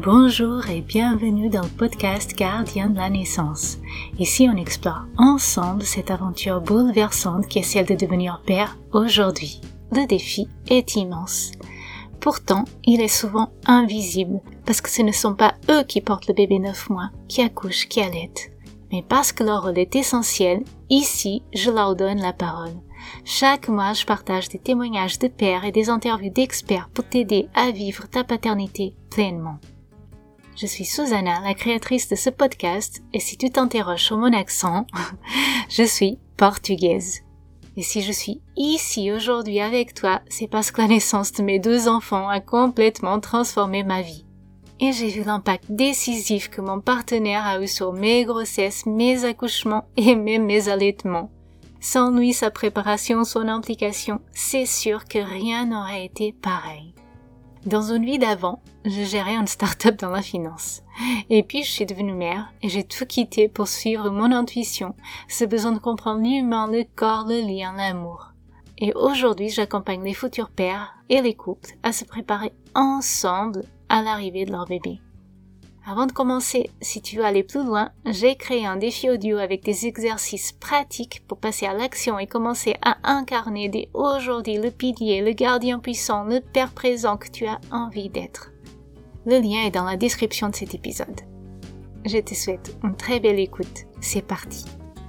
Bonjour et bienvenue dans le podcast Gardien de la naissance. Ici, on explore ensemble cette aventure bouleversante qui est celle de devenir père aujourd'hui. Le défi est immense. Pourtant, il est souvent invisible parce que ce ne sont pas eux qui portent le bébé 9 mois, qui accouchent, qui allaitent. Mais parce que leur rôle est essentiel, ici, je leur donne la parole. Chaque mois, je partage des témoignages de pères et des interviews d'experts pour t'aider à vivre ta paternité pleinement. Je suis Susanna, la créatrice de ce podcast, et si tu t'interroges sur mon accent, je suis portugaise. Et si je suis ici aujourd'hui avec toi, c'est parce que la naissance de mes 2 enfants a complètement transformé ma vie. Et j'ai vu l'impact décisif que mon partenaire a eu sur mes grossesses, mes accouchements et même mes allaitements. Sans lui, sa préparation, son implication, c'est sûr que rien n'aurait été pareil. Dans une vie d'avant, je gérais une start-up dans la finance. Et puis je suis devenue mère et j'ai tout quitté pour suivre mon intuition, ce besoin de comprendre l'humain, le corps, le lien, l'amour. Et aujourd'hui, j'accompagne les futurs pères et les couples à se préparer ensemble à l'arrivée de leur bébé. Avant de commencer, si tu veux aller plus loin, j'ai créé un défi audio avec des exercices pratiques pour passer à l'action et commencer à incarner dès aujourd'hui le pilier, le gardien puissant, le père présent que tu as envie d'être. Le lien est dans la description de cet épisode. Je te souhaite une très belle écoute. C'est parti.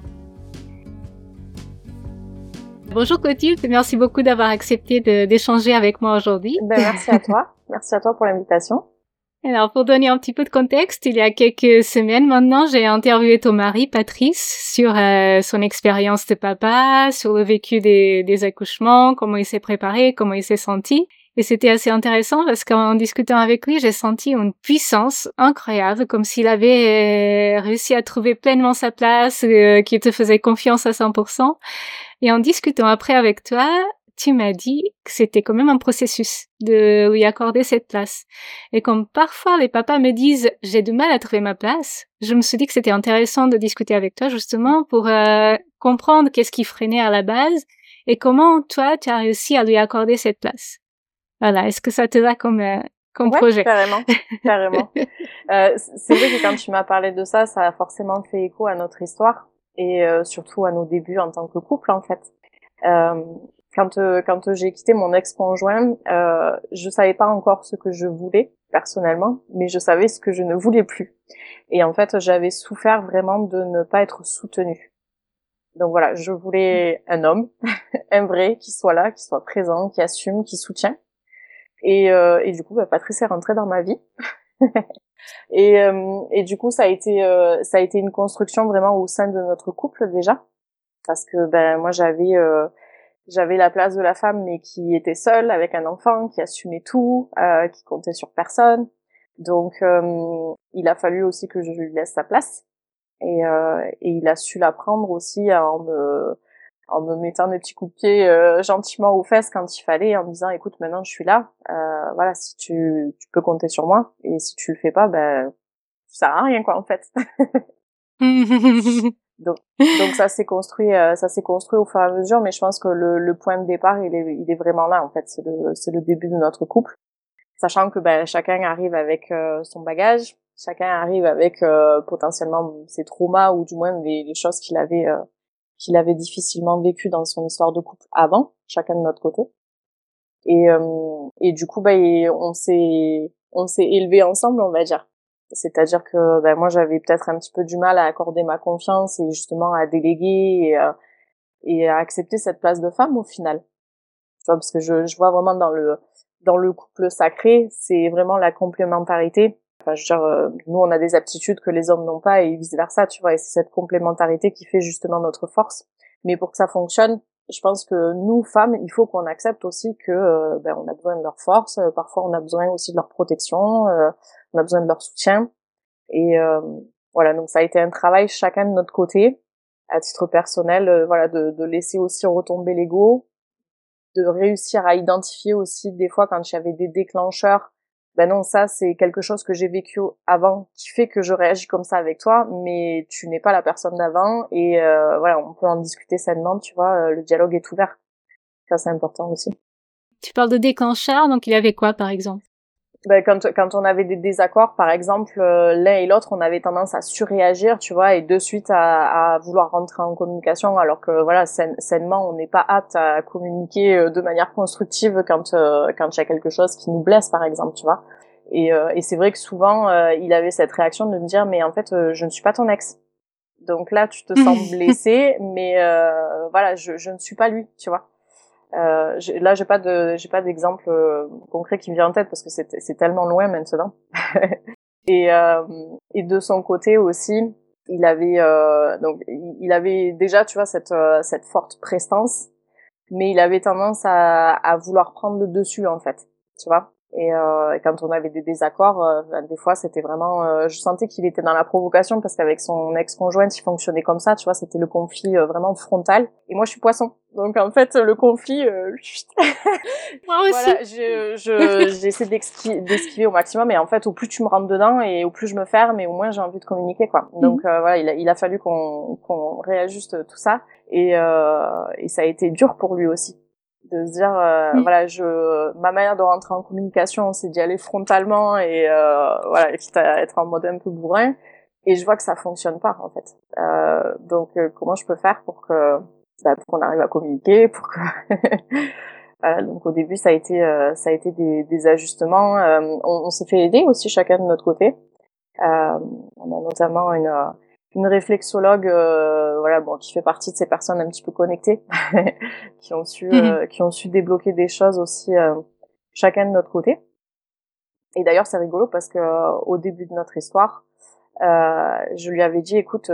Bonjour Clotilde, merci beaucoup d'avoir accepté d'échanger avec moi aujourd'hui. Merci à toi. Merci à toi pour l'invitation. Alors, pour donner un petit peu de contexte, il y a quelques semaines maintenant, j'ai interviewé ton mari, Patrice, sur son expérience de papa, sur le vécu des accouchements, comment il s'est préparé, comment il s'est senti. Et c'était assez intéressant parce qu'en discutant avec lui, j'ai senti une puissance incroyable, comme s'il avait réussi à trouver pleinement sa place, qu'il te faisait confiance à 100%. Et en discutant après avec toi, tu m'as dit que c'était quand même un processus de lui accorder cette place. Et comme parfois les papas me disent « j'ai du mal à trouver ma place », je me suis dit que c'était intéressant de discuter avec toi justement pour comprendre qu'est-ce qui freinait à la base et comment toi tu as réussi à lui accorder cette place. Voilà, est-ce que ça te va comme projet? Carrément. C'est vrai que quand tu m'as parlé de ça, ça a forcément fait écho à notre histoire et surtout à nos débuts en tant que couple en fait. Quand j'ai quitté mon ex-conjoint, je savais pas encore ce que je voulais personnellement, mais je savais ce que je ne voulais plus. Et en fait, j'avais souffert vraiment de ne pas être soutenue. Donc voilà, je voulais un homme, un vrai, qui soit là, qui soit présent, qui assume, qui soutient. Et du coup, Patrice est rentré dans ma vie. Et du coup, ça a été une construction vraiment au sein de notre couple déjà, parce que moi j'avais la place de la femme, mais qui était seule avec un enfant, qui assumait tout, qui comptait sur personne. Donc, il a fallu aussi que je lui laisse sa place. Et il a su la prendre aussi en me mettant des petits coups de pied gentiment aux fesses quand il fallait, en me disant écoute, maintenant je suis là. Voilà, si tu peux compter sur moi. Et si tu le fais pas, tu sers à rien quoi en fait. Donc ça s'est construit au fur et à mesure, mais je pense que le point de départ il est vraiment là en fait, c'est le début de notre couple, sachant que chacun arrive avec son bagage, chacun arrive avec potentiellement ses traumas ou du moins les choses qu'il avait difficilement vécues dans son histoire de couple avant, chacun de notre côté. Et du coup on s'est élevés ensemble, on va dire. C'est-à-dire que moi j'avais peut-être un petit peu du mal à accorder ma confiance et justement à déléguer et à accepter cette place de femme au final. Tu vois, parce que je vois vraiment dans le couple sacré, c'est vraiment la complémentarité. Enfin, je veux dire, nous on a des aptitudes que les hommes n'ont pas et vice versa, tu vois, et c'est cette complémentarité qui fait justement notre force. Mais pour que ça fonctionne, je pense que nous femmes, il faut qu'on accepte aussi que on a besoin de leur force, parfois on a besoin aussi de leur protection, on a besoin de leur soutien. Et voilà, donc ça a été un travail chacun de notre côté, à titre personnel, de laisser aussi retomber l'ego, de réussir à identifier aussi des fois quand il y avait des déclencheurs. Non, ça c'est quelque chose que j'ai vécu avant qui fait que je réagis comme ça avec toi, mais tu n'es pas la personne d'avant et voilà, on peut en discuter sainement, tu vois, le dialogue est ouvert. Ça c'est important aussi. Tu parles de déclencheur, donc il y avait quoi par exemple? Quand on avait des désaccords, par exemple, l'un et l'autre, on avait tendance à surréagir, tu vois, et de suite à vouloir rentrer en communication, alors que voilà, sainement, on n'est pas apte à communiquer de manière constructive quand il y a quelque chose qui nous blesse, par exemple, tu vois. Et c'est vrai que souvent, il avait cette réaction de me dire, mais en fait, je ne suis pas ton ex. Donc là, tu te sens blessé, mais voilà, je ne suis pas lui, tu vois. Là, j'ai pas d'exemple concret qui me vient en tête parce que c'est tellement loin maintenant. Et et de son côté aussi, il avait déjà, tu vois, cette forte prestance, mais il avait tendance à vouloir prendre le dessus en fait, tu vois. Et quand on avait des désaccords, des fois c'était vraiment, je sentais qu'il était dans la provocation parce qu'avec son ex-conjointe, il fonctionnait comme ça, tu vois, c'était le conflit vraiment frontal. Et moi je suis poisson, donc en fait le conflit, Moi aussi. voilà, j'essaie d'esquiver au maximum, et en fait au plus tu me rentres dedans et au plus je me ferme, et au moins j'ai envie de communiquer quoi. Donc voilà, il a fallu qu'on réajuste tout ça, et ça a été dur pour lui aussi de se dire voilà, ma manière de rentrer en communication, c'est d'y aller frontalement, et voilà, quitte à être en mode un peu bourrin, et je vois que ça fonctionne pas en fait. Donc comment je peux faire pour pour qu'on arrive à communiquer, pour que voilà, donc au début ça a été des ajustements. On s'est fait aider aussi chacun de notre côté. On a notamment une réflexologue, voilà, bon, qui fait partie de ces personnes un petit peu connectées, qui ont su débloquer des choses aussi, chacun de notre côté. Et d'ailleurs, c'est rigolo parce que au début de notre histoire, je lui avais dit, écoute,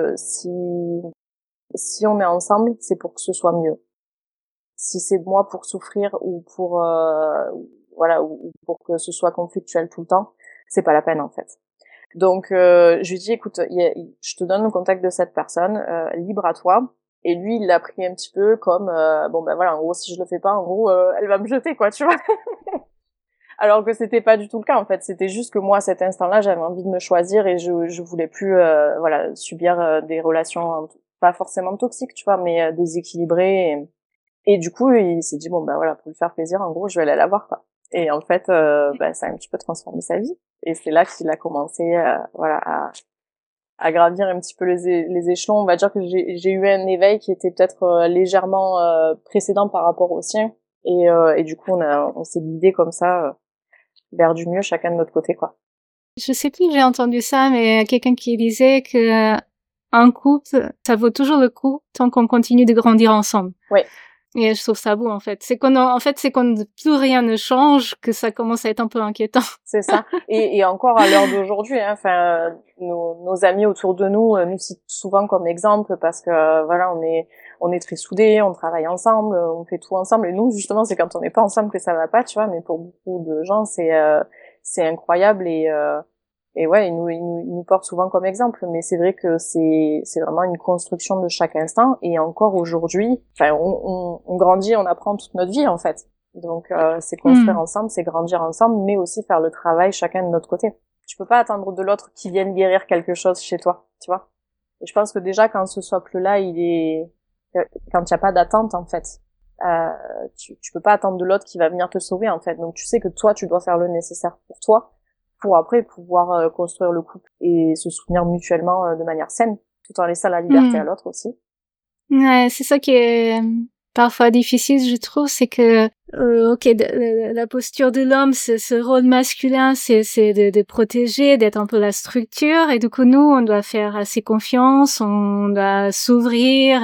si on est ensemble, c'est pour que ce soit mieux. Si c'est moi pour souffrir ou pour voilà, ou pour que ce soit conflictuel tout le temps, c'est pas la peine en fait. Donc je lui dis, écoute, je te donne le contact de cette personne, libre à toi. Et lui, il l'a pris un petit peu comme bon ben voilà, en gros, si je le fais pas, en gros, elle va me jeter quoi, tu vois. Alors que c'était pas du tout le cas en fait, c'était juste que moi à cet instant-là, j'avais envie de me choisir, et je voulais plus voilà, subir des relations pas forcément toxiques, tu vois, mais déséquilibrées. Et du coup, il s'est dit bon ben voilà, pour lui faire plaisir, en gros, je vais aller la voir quoi. Et en fait, ça a un petit peu transformé sa vie. Et c'est là qu'il a commencé, voilà, à gravir un petit peu les échelons. On va dire que j'ai eu un éveil qui était peut-être légèrement précédent par rapport au sien. Et du coup, on s'est guidé comme ça vers du mieux, chacun de notre côté, quoi. Je sais plus, j'ai entendu ça, mais quelqu'un qui disait que un couple, ça vaut toujours le coup tant qu'on continue de grandir ensemble. Oui. Et je trouve ça beau, en fait. C'est quand plus rien ne change que ça commence à être un peu inquiétant. C'est ça. Et encore à l'heure d'aujourd'hui, hein, enfin, nos amis autour de nous nous citent souvent comme exemple parce que voilà, on est très soudés, on travaille ensemble, on fait tout ensemble. Et nous, justement, c'est quand on n'est pas ensemble que ça va pas, tu vois. Mais pour beaucoup de gens, c'est incroyable, et ouais, ils nous portent souvent comme exemple. Mais c'est vrai que c'est vraiment une construction de chaque instant. Et encore aujourd'hui, enfin, on grandit, on apprend toute notre vie en fait. Donc c'est construire ensemble, c'est grandir ensemble, mais aussi faire le travail chacun de notre côté. Tu peux pas attendre de l'autre qu'il vienne guérir quelque chose chez toi, tu vois. Et je pense que déjà quand ce socle-là, quand il y a pas d'attente en fait, tu peux pas attendre de l'autre qui va venir te sauver en fait. Donc tu sais que toi tu dois faire le nécessaire pour toi, pour après pouvoir construire le couple et se soutenir mutuellement de manière saine, tout en laissant la liberté à l'autre aussi. Ouais, c'est ça qui est parfois difficile, je trouve, c'est que la posture de l'homme, ce rôle masculin, c'est de protéger, d'être un peu la structure, et du coup nous on doit faire assez confiance, on doit s'ouvrir,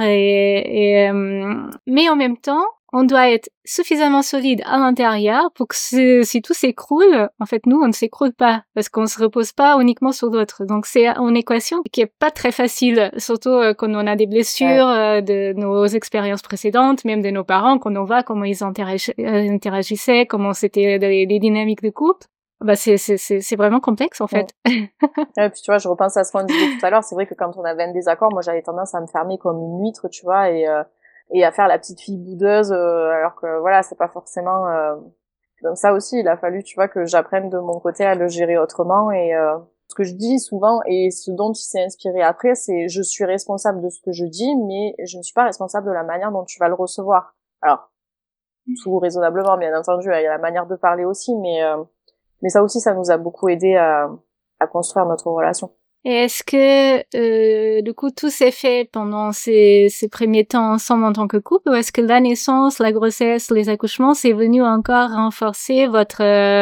mais en même temps on doit être suffisamment solide à l'intérieur pour que si tout s'écroule, en fait, nous, on ne s'écroule pas parce qu'on se repose pas uniquement sur l'autre. Donc, c'est une équation qui est pas très facile, surtout quand on a des blessures de nos expériences précédentes, même de nos parents, quand on voit comment ils interagissaient, comment c'était les dynamiques de couple. Bah, c'est vraiment complexe, en fait. Ouais, puis tu vois, je repense à ce qu'on disait tout à l'heure. C'est vrai que quand on avait un désaccord, moi, j'avais tendance à me fermer comme une huître, tu vois, et à faire la petite fille boudeuse, alors que voilà, c'est pas forcément donc ça aussi, il a fallu, tu vois, que j'apprenne de mon côté à le gérer autrement. Et ce que je dis souvent, et ce dont il s'est inspiré après, c'est je suis responsable de ce que je dis, mais je ne suis pas responsable de la manière dont tu vas le recevoir. Alors tout raisonnablement, bien entendu, il y a la manière de parler aussi, mais Mais ça aussi, ça nous a beaucoup aidé à construire notre relation. Et est-ce que, du coup, tout s'est fait pendant ces premiers temps ensemble en tant que couple, ou est-ce que la naissance, la grossesse, les accouchements, c'est venu encore renforcer votre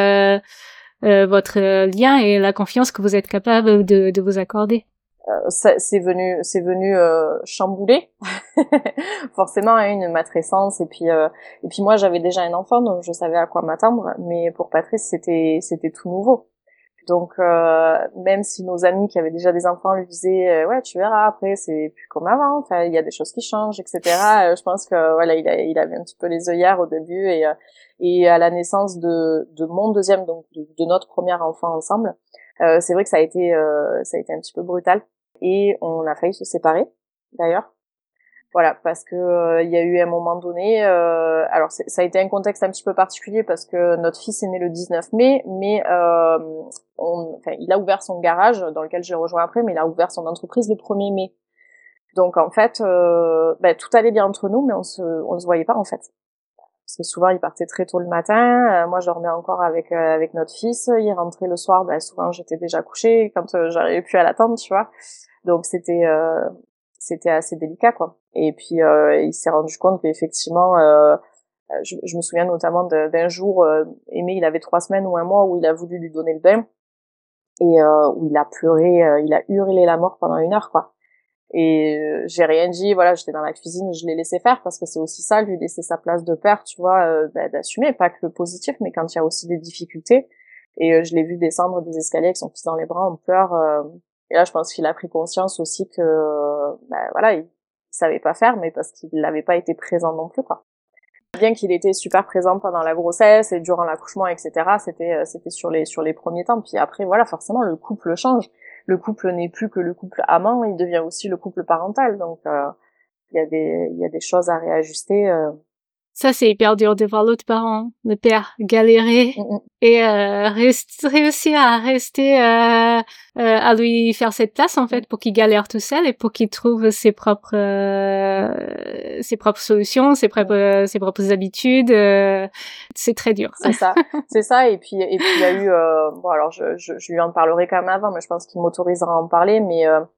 lien et la confiance que vous êtes capable de vous accorder? C'est venu chambouler forcément une matrescence et puis moi j'avais déjà un enfant donc je savais à quoi m'attendre, mais pour Patrice c'était tout nouveau. Donc même si nos amis qui avaient déjà des enfants lui disaient ouais tu verras après c'est plus comme avant, enfin il y a des choses qui changent etc. Je pense que voilà il avait un petit peu les œillères au début et à la naissance de mon deuxième donc de notre premier enfant ensemble, c'est vrai que ça a été un petit peu brutal et on a failli se séparer d'ailleurs. Voilà, parce que il y a eu un moment donné, alors ça a été un contexte un petit peu particulier parce que notre fils est né le 19 mai, mais il a ouvert son garage dans lequel j'ai rejoint après, mais il a ouvert son entreprise le 1er mai. Donc en fait, tout allait bien entre nous, mais on se voyait pas en fait. Parce que souvent il partait très tôt le matin, moi je dormais encore avec notre fils, il rentrait le soir, souvent j'étais déjà couchée quand j'arrivais plus à l'attendre, tu vois. Donc c'était assez délicat quoi. Et puis il s'est rendu compte qu'effectivement je me souviens notamment d'un jour, Aimé il avait 3 semaines ou un mois où il a voulu lui donner le bain et où il a pleuré, il a hurlé la mort pendant 1 heure quoi. Et j'ai rien dit, voilà, j'étais dans la cuisine, je l'ai laissé faire parce que c'est aussi ça, lui laisser sa place de père, tu vois, d'assumer, pas que le positif, mais quand il y a aussi des difficultés. Et je l'ai vu descendre des escaliers avec son fils dans les bras en pleurs. Et là, je pense qu'il a pris conscience aussi que, voilà, il savait pas faire, mais parce qu'il n'avait pas été présent non plus, quoi. Bien qu'il était super présent pendant la grossesse et durant l'accouchement, etc., c'était sur les premiers temps. Puis après, voilà, forcément, le couple change. Le couple n'est plus que le couple amant, il devient aussi le couple parental. Donc, il y a des choses à réajuster. Ça, c'est hyper dur de voir l'autre parent, le père, galérer et réussir à rester, à lui faire cette place en fait pour qu'il galère tout seul et pour qu'il trouve ses propres solutions, ses propres habitudes. C'est très dur. C'est ça. Et puis il y a eu, bon alors je lui en parlerai quand même avant, mais je pense qu'il m'autorisera à en parler. Mais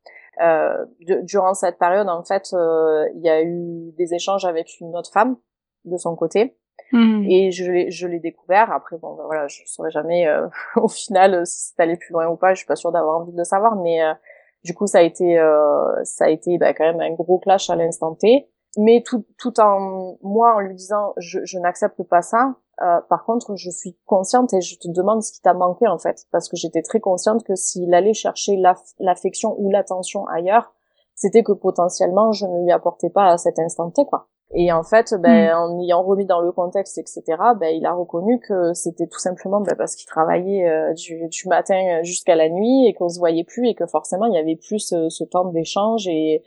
durant cette période, en fait, il y a eu des échanges avec une autre femme de son côté. Et je l'ai découvert. Après, bon, voilà, je saurais jamais au final si c'est allé plus loin ou pas. Je suis pas sûre d'avoir envie de le savoir, mais du coup, ça a été quand même un gros clash à l'instant T. Mais tout en moi en lui disant, je n'accepte pas ça. Par contre, je suis consciente et je te demande ce qui t'a manqué en fait, parce que j'étais très consciente que s'il allait chercher l'affection ou l'attention ailleurs, c'était que potentiellement je ne lui apportais pas à cet instant T, quoi. Et en fait, en ayant remis dans le contexte, etc., il a reconnu que c'était tout simplement parce qu'il travaillait du matin jusqu'à la nuit et qu'on se voyait plus et que forcément il y avait plus ce temps d'échange et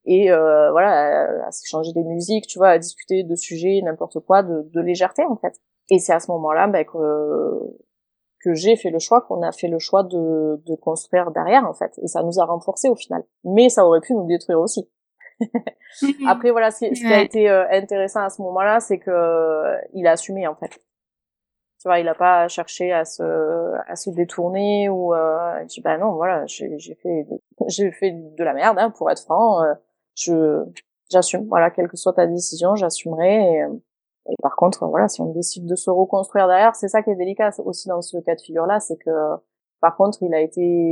voilà, à s'échanger des musiques, tu vois, à discuter de sujets, n'importe quoi, de légèreté en fait. Et c'est à ce moment-là que j'ai fait le choix, qu'on a fait le choix de construire derrière en fait. Et ça nous a renforcés au final. Mais ça aurait pu nous détruire aussi. Après voilà, ce qui a été intéressant à ce moment-là, c'est que il a assumé en fait. Tu vois, il a pas cherché à se détourner ou il dit non voilà, j'ai fait de la merde hein, pour être franc, j'assume, voilà, quelle que soit ta décision, j'assumerai et par contre voilà, si on décide de se reconstruire derrière, c'est ça qui est délicat aussi dans ce cas de figure-là, c'est que par contre, il a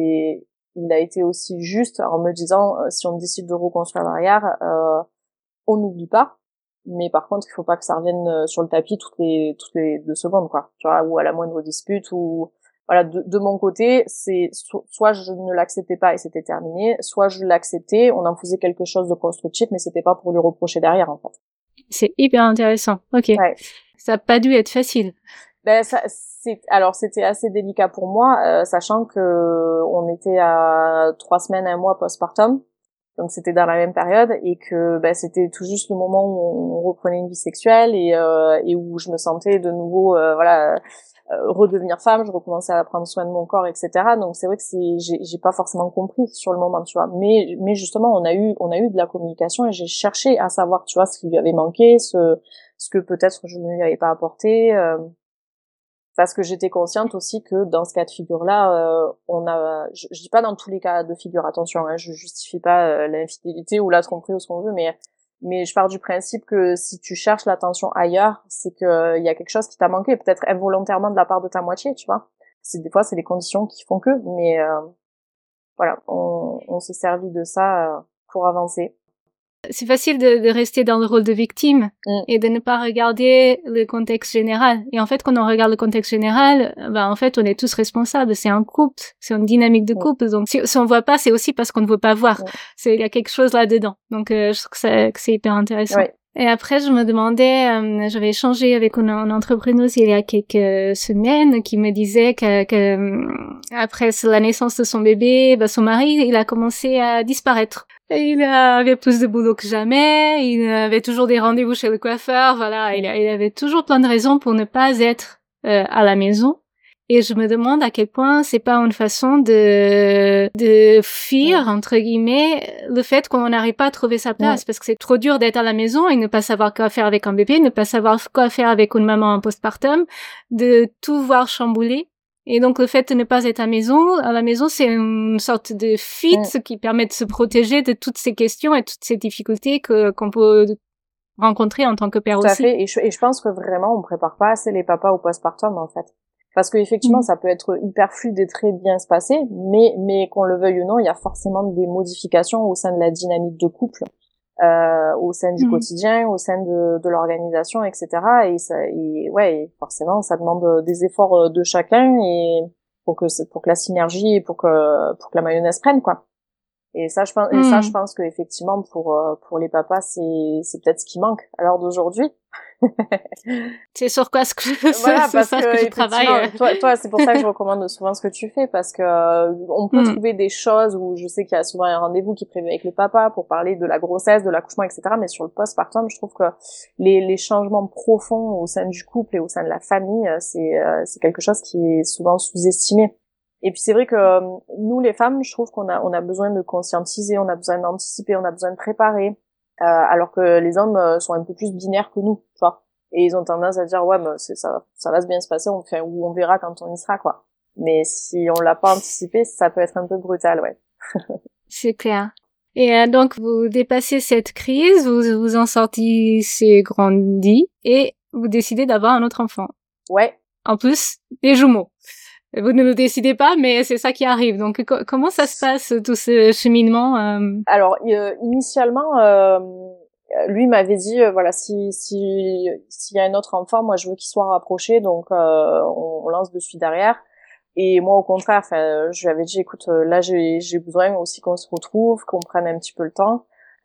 été aussi juste en me disant si on décide de reconstruire derrière, on n'oublie pas, mais par contre il faut pas que ça revienne sur le tapis toutes les 2 secondes quoi, tu vois, ou à la moindre dispute ou voilà, de mon côté c'est soit je ne l'acceptais pas et c'était terminé, soit je l'acceptais, on en faisait quelque chose de constructif, mais c'était pas pour lui reprocher derrière en fait. C'est hyper intéressant. Ok. Ouais. Ça a pas dû être facile. Alors c'était assez délicat pour moi, sachant que on était à 3 semaines, 1 mois postpartum, donc c'était dans la même période et que c'était tout juste le moment où on reprenait une vie sexuelle et où je me sentais de nouveau redevenir femme, je recommençais à prendre soin de mon corps, etc. Donc c'est vrai que j'ai pas forcément compris sur le moment, tu vois, mais justement on a eu de la communication et j'ai cherché à savoir, tu vois, ce qui lui avait manqué, ce que peut-être je ne lui avais pas apporté. parce que j'étais consciente aussi que dans ce cas de figure-là, je dis pas dans tous les cas de figure, attention, hein, je justifie pas l'infidélité ou la tromperie ou ce qu'on veut, mais je pars du principe que si tu cherches l'attention ailleurs, c'est que il y a quelque chose qui t'a manqué, peut-être involontairement de la part de ta moitié, tu vois. Des fois, c'est les conditions qui font que, mais voilà, on s'est servi de ça pour avancer. C'est facile de rester dans le rôle de victime et de ne pas regarder le contexte général. Et en fait, quand on regarde le contexte général, en fait, on est tous responsables. C'est un couple, c'est une dynamique de couple. Donc, si on voit pas, c'est aussi parce qu'on ne veut pas voir. Il y a quelque chose là-dedans. Donc, je trouve que c'est hyper intéressant. Ouais. Et après, je me demandais, j'avais échangé avec une entrepreneuse il y a quelques semaines qui me disait que après la naissance de son bébé, son mari, il a commencé à disparaître. Et il avait plus de boulot que jamais, il avait toujours des rendez-vous chez le coiffeur, voilà, il avait toujours plein de raisons pour ne pas être à la maison. Et je me demande à quel point c'est pas une façon de fuir, entre guillemets, le fait qu'on n'arrive pas à trouver sa place, parce que c'est trop dur d'être à la maison et ne pas savoir quoi faire avec un bébé, ne pas savoir quoi faire avec une maman en postpartum, de tout voir chambouler. Et donc, le fait de ne pas être à la maison, c'est une sorte de fuite qui permet de se protéger de toutes ces questions et toutes ces difficultés qu'on peut rencontrer en tant que père aussi. Tout à fait. Et je pense que vraiment, on prépare pas assez les papas au postpartum, en fait. Parce que effectivement, ça peut être hyper fluide et très bien se passer, mais qu'on le veuille ou non, il y a forcément des modifications au sein de la dynamique de couple, au sein du quotidien, au sein de l'organisation, etc. Et forcément, ça demande des efforts de chacun et pour que la synergie et pour que la mayonnaise prenne, quoi. Et ça, je pense que effectivement, pour les papas, c'est peut-être ce qui manque à l'heure d'aujourd'hui. C'est sur quoi voilà, parce que je travaille. Toi, c'est pour ça que je recommande souvent ce que tu fais, parce que on peut trouver des choses où je sais qu'il y a souvent un rendez-vous qui est prévu avec le papa pour parler de la grossesse, de l'accouchement, etc. Mais sur le postpartum, je trouve que les changements profonds au sein du couple et au sein de la famille, c'est quelque chose qui est souvent sous-estimé. Et puis c'est vrai que nous les femmes, je trouve qu'on a besoin de conscientiser, on a besoin d'anticiper, on a besoin de préparer, alors que les hommes sont un peu plus binaires que nous, tu vois. Et ils ont tendance à dire ouais, mais ça va bien se passer, on verra quand on y sera, quoi. Mais si on l'a pas anticipé, ça peut être un peu brutal, ouais. C'est clair. Et donc vous dépassez cette crise, vous en sortissez grandi et vous décidez d'avoir un autre enfant. Ouais. En plus, des jumeaux. Vous ne le décidez pas, mais c'est ça qui arrive. Donc, comment ça se passe, tout ce cheminement Alors, initialement, lui m'avait dit, voilà, s'il y a un autre enfant, moi, je veux qu'il soit rapproché, donc on lance de suite derrière. Et moi, au contraire, je lui avais dit, écoute, là, j'ai besoin aussi qu'on se retrouve, qu'on prenne un petit peu le temps.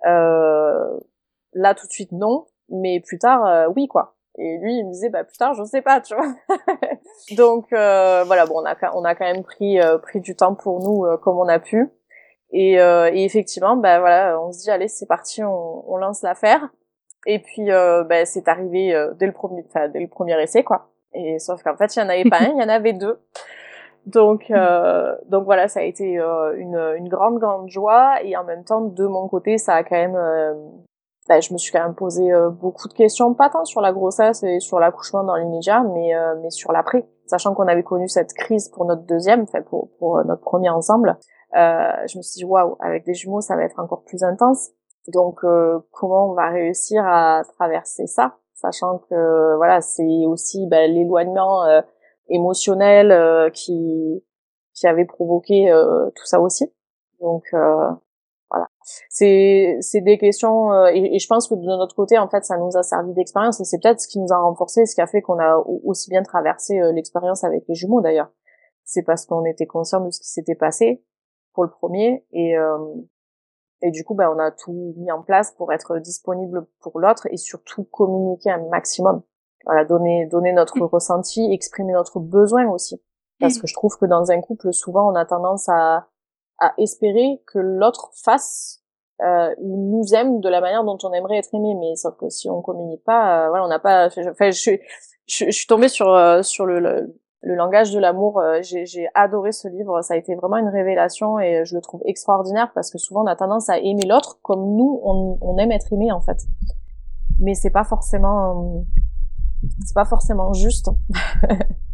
Là, tout de suite, non, mais plus tard, oui, quoi. Et lui, il me disait, plus tard, je sais pas, tu vois. Donc, voilà, bon, on a quand même pris du temps pour nous, comme on a pu. Et effectivement, voilà, on se dit, allez, c'est parti, on lance l'affaire. Et puis, c'est arrivé dès le premier essai, quoi. Et sauf qu'en fait, il y en avait pas un, il y en avait deux. Donc voilà, ça a été une grande joie. Et en même temps, de mon côté, ça a quand même je me suis quand même posé beaucoup de questions, pas tant sur la grossesse et sur l'accouchement dans l'immédiat, mais sur l'après, sachant qu'on avait connu cette crise pour notre deuxième, pour notre premier ensemble. Je me suis dit waouh, avec des jumeaux ça va être encore plus intense. Donc comment on va réussir à traverser ça, sachant que voilà, c'est aussi l'éloignement émotionnel qui avait provoqué tout ça aussi. Donc voilà, c'est des questions et je pense que de notre côté en fait ça nous a servi d'expérience et c'est peut-être ce qui nous a renforcé, ce qui a fait qu'on a aussi bien traversé l'expérience avec les jumeaux d'ailleurs. C'est parce qu'on était conscient de ce qui s'était passé pour le premier et du coup on a tout mis en place pour être disponible pour l'autre et surtout communiquer un maximum. Voilà, donner notre ressenti, exprimer notre besoin aussi, parce que je trouve que dans un couple souvent on a tendance à espérer que l'autre fasse ou nous aime de la manière dont on aimerait être aimé, mais sauf que si on communique pas, voilà, on n'a pas. Enfin, je suis tombée sur le langage de l'amour. J'ai adoré ce livre, ça a été vraiment une révélation et je le trouve extraordinaire parce que souvent on a tendance à aimer l'autre comme nous on aime être aimé en fait, mais c'est pas forcément juste.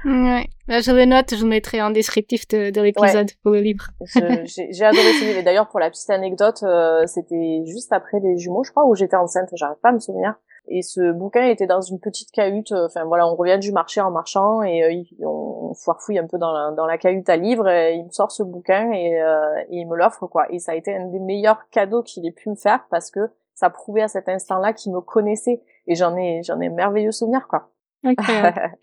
Ouais. Là, je le note, je le mettrai en descriptif de l'épisode pour le livre. J'ai adoré ce livre. Et d'ailleurs, pour la petite anecdote, c'était juste après les jumeaux, je crois, où j'étais enceinte, j'arrive pas à me souvenir. Et ce bouquin était dans une petite cahute. Enfin voilà, on revient du marché en marchant et on foirefouille un peu dans la cahute à livres. Et il me sort ce bouquin et il me l'offre, quoi. Et ça a été un des meilleurs cadeaux qu'il ait pu me faire parce que ça prouvait à cet instant-là qu'il me connaissait. Et j'en ai un merveilleux souvenir, quoi. Incroyable.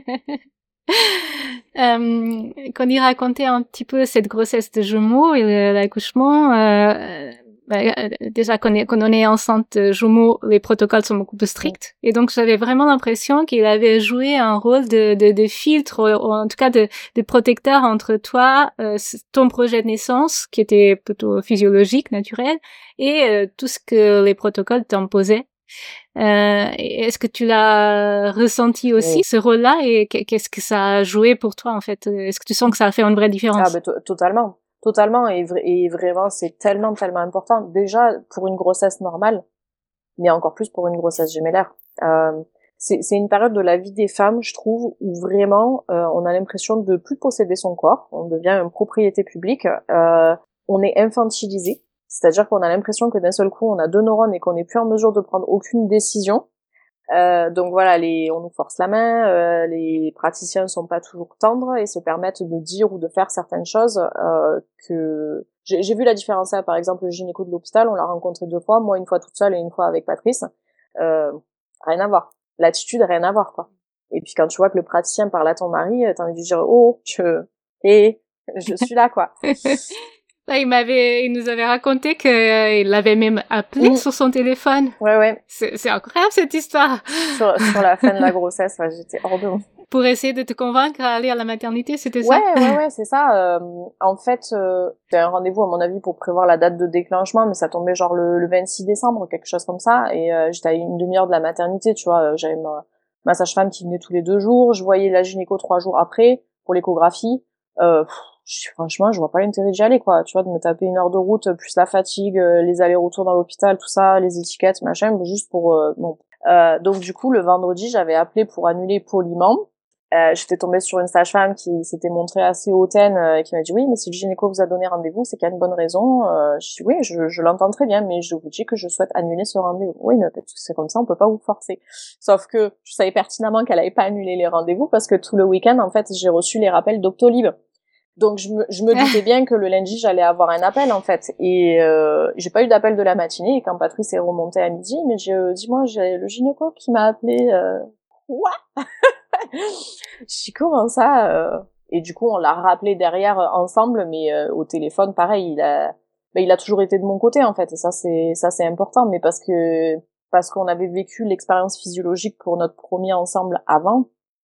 Quand il racontait un petit peu cette grossesse de jumeaux et l'accouchement, déjà quand on est enceinte jumeaux, les protocoles sont beaucoup plus stricts. Et donc j'avais vraiment l'impression qu'il avait joué un rôle de filtre, ou en tout cas de protecteur entre toi, ton projet de naissance, qui était plutôt physiologique, naturel, et tout ce que les protocoles t'imposaient. Est-ce que tu l'as ressenti aussi, ce rôle-là, et qu'est-ce que ça a joué pour toi, en fait? Est-ce que tu sens que ça a fait une vraie différence? Totalement, et vraiment, c'est tellement important. Déjà, pour une grossesse normale, mais encore plus pour une grossesse gémellaire. C'est une période de la vie des femmes, je trouve, où vraiment, on a l'impression de plus posséder son corps, on devient une propriété publique, on est infantilisé. C'est-à-dire qu'on a l'impression que d'un seul coup, on a 2 neurones et qu'on n'est plus en mesure de prendre aucune décision. Donc voilà, on nous force la main, les praticiens ne sont pas toujours tendres et se permettent de dire ou de faire certaines choses que... J'ai vu la différence, par exemple, le gynéco de l'hôpital, on l'a rencontré 2 fois, moi 1 fois toute seule et 1 fois avec Patrice. Rien à voir. L'attitude, rien à voir, quoi. Et puis quand tu vois que le praticien parle à ton mari, t'as envie de dire « Oh, je suis là, quoi ». Il nous avait raconté qu'il l'avait même appelé sur son téléphone. Ouais. C'est incroyable, cette histoire. Sur la fin de la grossesse, j'étais hors de moi. Pour essayer de te convaincre à aller à la maternité, c'était ça? Ouais, c'est ça. En fait, c'était un rendez-vous, à mon avis, pour prévoir la date de déclenchement, mais ça tombait genre le 26 décembre, quelque chose comme ça. Et j'étais à 1/2 heure de la maternité, tu vois. J'avais ma sage-femme qui venait tous les 2 jours. Je voyais la gynéco 3 jours après, pour l'échographie. Franchement, je vois pas l'intérêt d'y aller, quoi. Tu vois, de me taper 1 heure de route, plus la fatigue, les allers-retours dans l'hôpital, tout ça, les étiquettes, machin, juste pour... bon. Donc du coup, le vendredi, j'avais appelé pour annuler poliment. J'étais tombée sur une sage-femme qui s'était montrée assez hautaine, qui m'a dit « Oui, mais si le gynéco vous a donné rendez-vous, c'est qu'il y a une bonne raison. » Je dis « Oui, je l'entends très bien, mais je vous dis que je souhaite annuler ce rendez-vous. » « Oui, mais parce que c'est comme ça, on peut pas vous forcer. » Sauf que je savais pertinemment qu'elle avait pas annulé les rendez-vous parce que tout le week-end, en fait, j'ai reçu les rappels Doctolib. Donc je me doutais bien que le lundi j'allais avoir un appel, en fait, et j'ai pas eu d'appel de la matinée. Et quand Patrice est remonté à midi, mais dis-moi, j'ai le gynéco qui m'a appelé. What? Je dis comment ça? Et du coup on l'a rappelé derrière ensemble, mais au téléphone pareil, il a toujours été de mon côté, en fait, et ça c'est important, mais parce qu'on avait vécu l'expérience physiologique pour notre premier ensemble avant.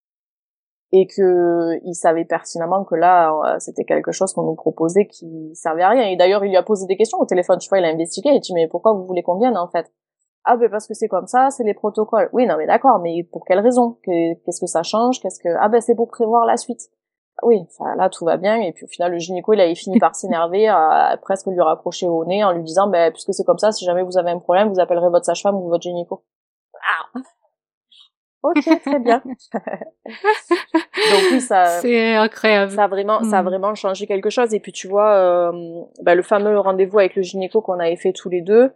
Et que il savait pertinemment que là, c'était quelque chose qu'on nous proposait qui servait à rien. Et d'ailleurs, il lui a posé des questions au téléphone, tu vois, il a investigué, et il dit, mais pourquoi vous voulez qu'on vienne, en fait? Ah, ben, parce que c'est comme ça, c'est les protocoles. Oui, non, mais d'accord, mais pour quelle raison? Qu'est-ce que ça change? Ah, ben, c'est pour prévoir la suite. Oui, enfin, là, tout va bien, et puis au final, le gynéco, il avait fini par s'énerver, à presque lui raccrocher au nez, en lui disant, ben, puisque c'est comme ça, si jamais vous avez un problème, vous appellerez votre sage-femme ou votre gynéco. Ah! Ok, très bien. Donc oui, c'est incroyable. Ça a vraiment changé quelque chose. Et puis tu vois, le fameux rendez-vous avec le gynéco qu'on avait fait tous les deux,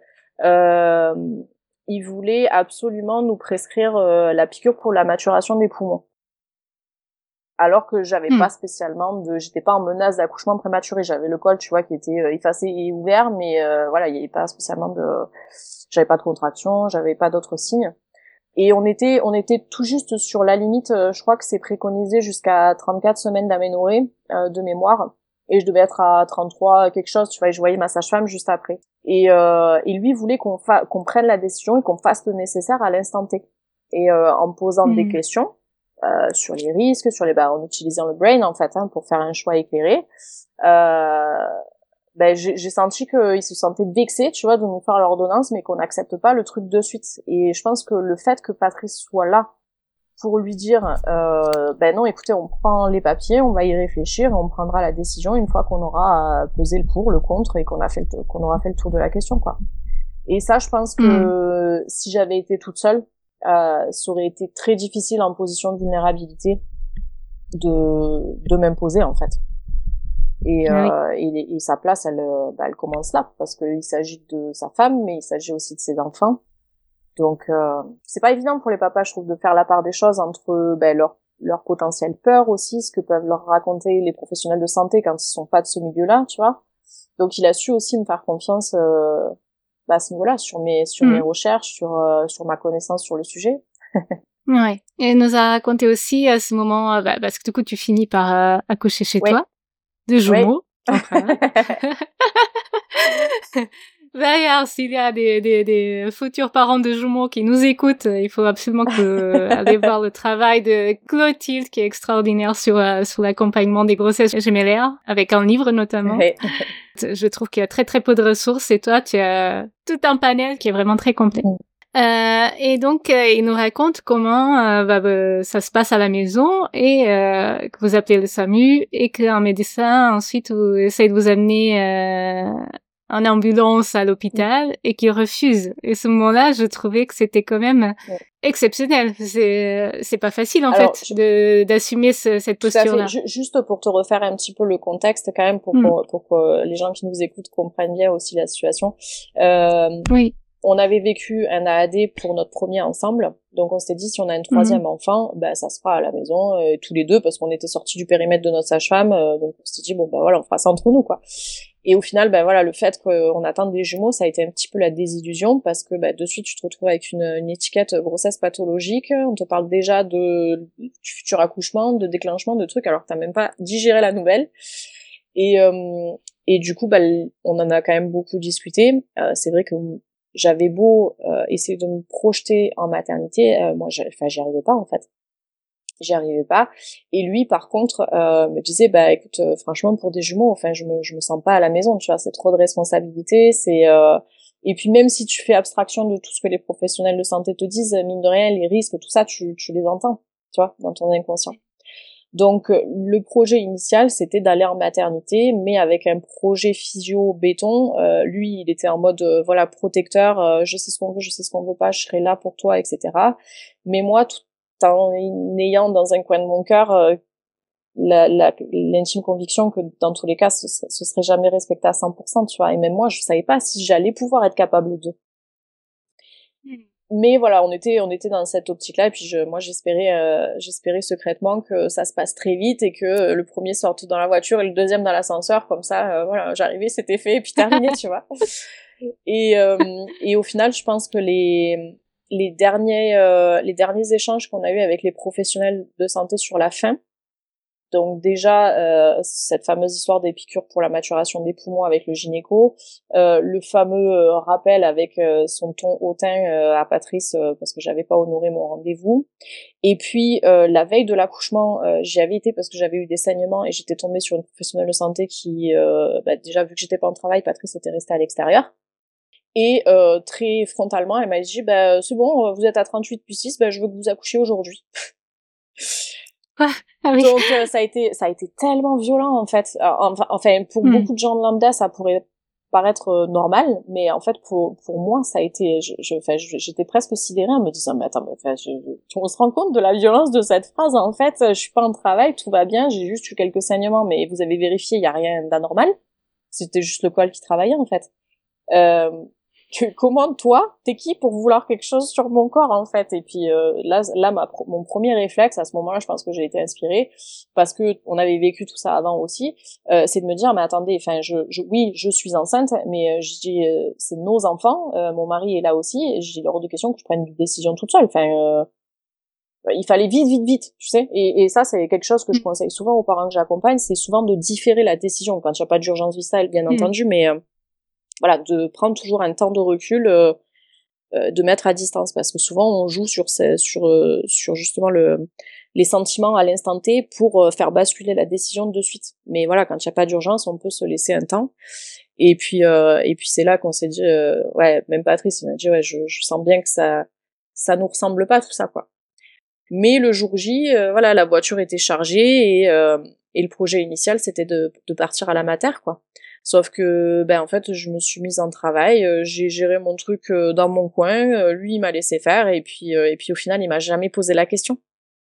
il voulait absolument nous prescrire la piqûre pour la maturation des poumons. Alors que j'avais pas spécialement j'étais pas en menace d'accouchement prématuré. J'avais le col, tu vois, qui était effacé et ouvert, mais voilà, il y avait pas spécialement j'avais pas de contraction, j'avais pas d'autres signes. Et on était tout juste sur la limite, je crois que c'est préconisé jusqu'à 34 semaines d'aménorrhée, de mémoire. Et je devais être à 33 quelque chose, tu vois, et je voyais ma sage-femme juste après. Et lui voulait qu'on prenne la décision et qu'on fasse le nécessaire à l'instant T. Et en posant des questions sur les risques, en utilisant le brain, en fait, pour faire un choix éclairé. J'ai senti qu'ils se sentaient vexés, tu vois, de nous faire l'ordonnance, mais qu'on n'accepte pas le truc de suite. Et je pense que le fait que Patrice soit là pour lui dire, non, écoutez, on prend les papiers, on va y réfléchir, et on prendra la décision une fois qu'on aura pesé le pour, le contre, et qu'on aura fait le tour de la question, quoi. Et ça, je pense que si j'avais été toute seule, ça aurait été très difficile en position de vulnérabilité de m'imposer en fait. Et, et sa place, elle commence là, parce qu'il s'agit de sa femme, mais il s'agit aussi de ses enfants. Donc, c'est pas évident pour les papas, je trouve, de faire la part des choses entre leur potentielle peur aussi, ce que peuvent leur raconter les professionnels de santé quand ils sont pas de ce milieu-là, tu vois. Donc, il a su aussi me faire confiance à ce niveau-là, sur mes recherches, sur ma connaissance sur le sujet. Ouais. Et il nous a raconté aussi à ce moment, parce que du coup, tu finis par accoucher chez toi, de jumeaux. Ouais. D'ailleurs, s'il y a des futurs parents de jumeaux qui nous écoutent, il faut absolument aller voir le travail de Clotilde, qui est extraordinaire sur l'accompagnement des grossesses gémellaires, avec un livre notamment. Ouais. Je trouve qu'il y a très très peu de ressources, et toi, tu as tout un panel qui est vraiment très complet. Et donc, il nous raconte comment ça se passe à la maison, et que vous appelez le SAMU, et qu'un médecin ensuite essaie de vous amener en ambulance à l'hôpital, et qu'il refuse. Et ce moment-là, je trouvais que c'était quand même exceptionnel. C'est pas facile Alors, d'assumer cette posture-là. Juste pour te refaire un petit peu le contexte quand même, pour que les gens qui nous écoutent comprennent bien aussi la situation. Oui. On avait vécu un AAD pour notre premier ensemble, donc on s'était dit si on a un troisième enfant, ça se fera à la maison tous les deux, parce qu'on était sortis du périmètre de notre sage-femme, donc on s'était dit on fera ça entre nous quoi. Et au final le fait qu'on attende des jumeaux, ça a été un petit peu la désillusion, parce que de suite tu te retrouves avec une étiquette grossesse pathologique, on te parle déjà du futur accouchement, de déclenchement de trucs, alors que t'as même pas digéré la nouvelle. Et du coup on en a quand même beaucoup discuté. C'est vrai que j'avais beau essayer de me projeter en maternité, moi j'y arrivais pas en fait. J'y arrivais pas. Et lui par contre me disait écoute, franchement pour des jumeaux, je me sens pas à la maison, tu vois, c'est trop de responsabilités, et puis même si tu fais abstraction de tout ce que les professionnels de santé te disent, mine de rien, les risques, tout ça, tu les entends, tu vois, dans ton inconscient. Donc le projet initial, c'était d'aller en maternité, mais avec un projet physio béton. Lui, il était en mode protecteur, je sais ce qu'on veut, je sais ce qu'on veut pas, je serai là pour toi, etc. Mais moi, tout en ayant dans un coin de mon cœur l'intime conviction que dans tous les cas, ce serait jamais respecté à 100%, tu vois. Et même moi, je savais pas si j'allais pouvoir être capable de. Mais voilà, on était dans cette optique-là, et puis moi j'espérais secrètement que ça se passe très vite, et que le premier sorte dans la voiture et le deuxième dans l'ascenseur, comme ça j'arrivais, c'était fait, et puis terminé, tu vois. Et au final, je pense que les derniers échanges qu'on a eu avec les professionnels de santé sur la fin, donc déjà cette fameuse histoire des piqûres pour la maturation des poumons avec le gynéco, le fameux rappel avec son ton hautain à Patrice, parce que j'avais pas honoré mon rendez-vous, et puis la veille de l'accouchement, j'y avais été parce que j'avais eu des saignements, et j'étais tombée sur une professionnelle de santé qui déjà, vu que j'étais pas en travail, Patrice était resté à l'extérieur, et très frontalement elle m'a dit c'est bon, vous êtes à 38,6, je veux que vous accouchiez aujourd'hui. Ah oui. Donc ça a été tellement violent en fait. Enfin pour beaucoup de gens de lambda ça pourrait paraître normal, mais en fait pour moi ça a été, j'étais presque sidérée en me disant mais attends, on se rend compte de la violence de cette phrase en fait. Je suis pas en travail, tout va bien, j'ai juste eu quelques saignements, mais vous avez vérifié, il y a rien d'anormal. C'était juste le col qui travaillait en fait. Comment toi, t'es qui pour vouloir quelque chose sur mon corps en fait? Et puis là mon premier réflexe à ce moment-là, je pense que j'ai été inspirée parce que on avait vécu tout ça avant aussi, c'est de me dire mais attendez, oui, je suis enceinte, mais je dis c'est nos enfants, mon mari est là aussi, et je dis hors de question que je prenne une décision toute seule. Il fallait vite, tu sais. Et ça, c'est quelque chose que je conseille souvent aux parents que j'accompagne, c'est souvent de différer la décision quand il n'y a pas d'urgence vitale, bien entendu, mais de prendre toujours un temps de recul, de mettre à distance, parce que souvent on joue sur justement les sentiments à l'instant T pour faire basculer la décision de suite. Mais voilà, quand il n'y a pas d'urgence, on peut se laisser un temps. Et puis c'est là qu'on s'est dit même Patrice il m'a dit je sens bien que ça nous ressemble pas tout ça quoi. Mais le jour J, la voiture était chargée, et le projet initial c'était de partir à la mater quoi. Sauf que en fait je me suis mise en travail, j'ai géré mon truc dans mon coin, lui il m'a laissé faire, et puis au final il m'a jamais posé la question.